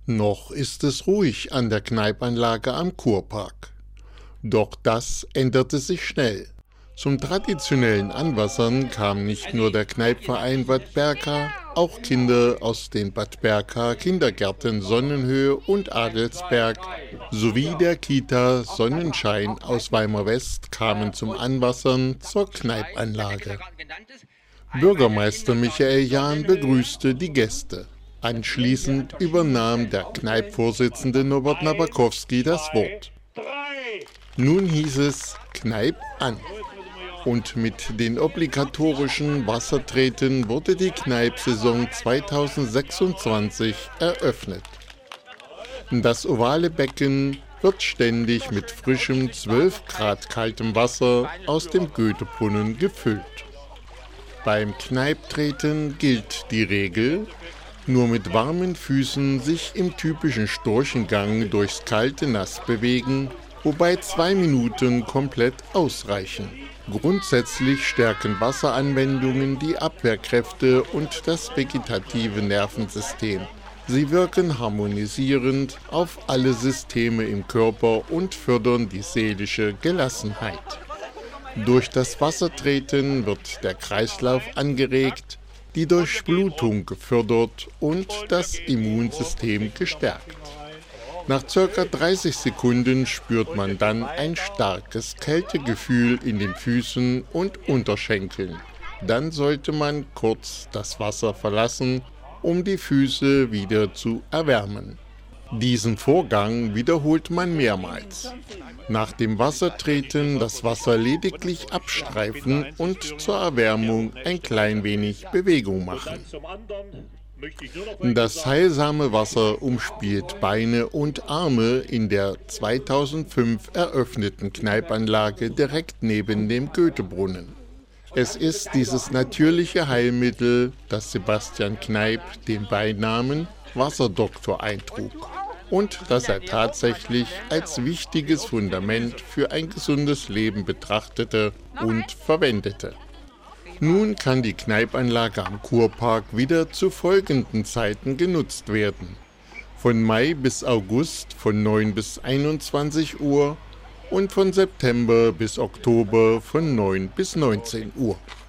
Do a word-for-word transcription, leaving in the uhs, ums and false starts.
Noch ist es ruhig an der Kneipanlage am Kurpark. Doch das änderte sich schnell. Zum traditionellen Anwassern kam nicht nur der Kneipverein Bad Berka, auch Kinder aus den Bad Berka Kindergärten Sonnenhöhe und Adelsberg sowie der Kita Sonnenschein aus Weimar West kamen zum Anwassern zur Kneipanlage. Bürgermeister Michael Jahn begrüßte die Gäste. Anschließend übernahm der Kneip-Vorsitzende Norbert Nabakowski das Wort. Nun hieß es Kneip an. Und mit den obligatorischen Wassertreten wurde die Kneip-Saison zweitausendsechsundzwanzig eröffnet. Das ovale Becken wird ständig mit frischem zwölf Grad kaltem Wasser aus dem Goethebrunnen gefüllt. Beim Kneiptreten gilt die Regel, nur mit warmen Füßen sich im typischen Storchengang durchs kalte Nass bewegen, wobei zwei Minuten komplett ausreichen. Grundsätzlich stärken Wasseranwendungen die Abwehrkräfte und das vegetative Nervensystem. Sie wirken harmonisierend auf alle Systeme im Körper und fördern die seelische Gelassenheit. Durch das Wassertreten wird der Kreislauf angeregt, die Durchblutung gefördert und das Immunsystem gestärkt. Nach ca. dreißig Sekunden spürt man dann ein starkes Kältegefühl in den Füßen und Unterschenkeln. Dann sollte man kurz das Wasser verlassen, um die Füße wieder zu erwärmen. Diesen Vorgang wiederholt man mehrmals. Nach dem Wassertreten das Wasser lediglich abstreifen und zur Erwärmung ein klein wenig Bewegung machen. Das heilsame Wasser umspielt Beine und Arme in der zweitausendfünf eröffneten Kneipanlage direkt neben dem Goethebrunnen. Es ist dieses natürliche Heilmittel, das Sebastian Kneip den Beinamen Wasserdoktor eintrug und das er tatsächlich als wichtiges Fundament für ein gesundes Leben betrachtete und verwendete. Nun kann die Kneipanlage am Kurpark wieder zu folgenden Zeiten genutzt werden. Von Mai bis August von neun bis einundzwanzig Uhr und von September bis Oktober von neun bis neunzehn Uhr.